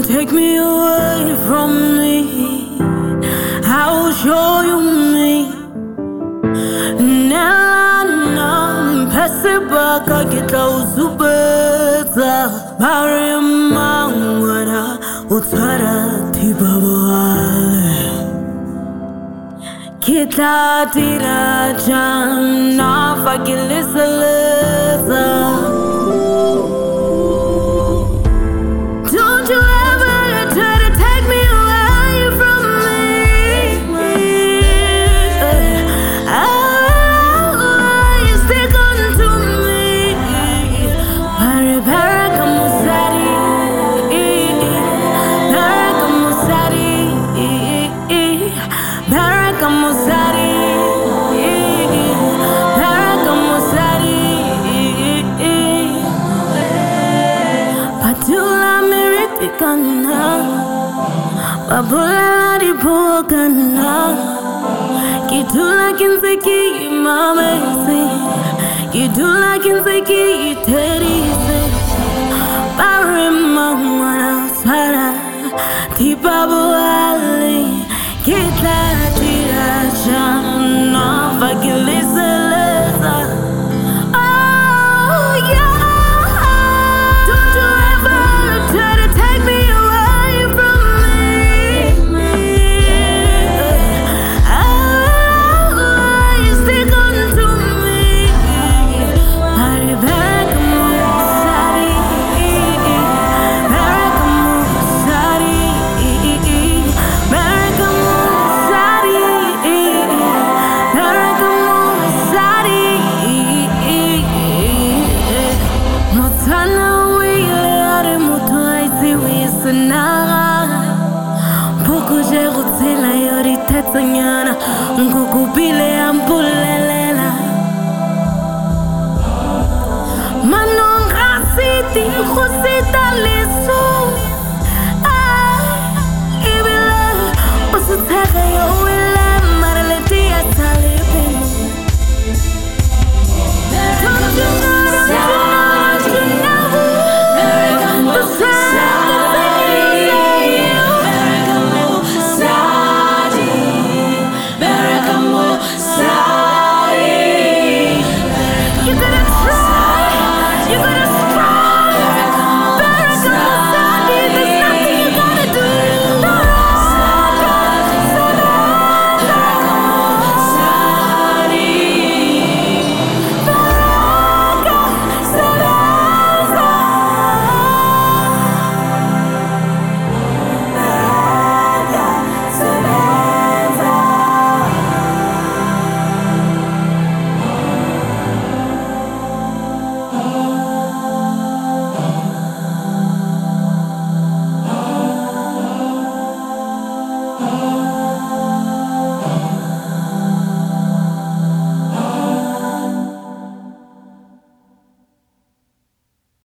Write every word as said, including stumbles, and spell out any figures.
take me away from me. I will show you me. Nana, Pesibaka kita usubeta. Bari mangwana utara tibabawai. Kita tirajana fakilisaleza. Babula di pokana, kitula kinseki mamesi, kitula kinseki terisi, barima mwana sara, tibabu ali, kita tirajana fakiliseleza. Tanyana, ngukubile ampulelela. Manong rasiti,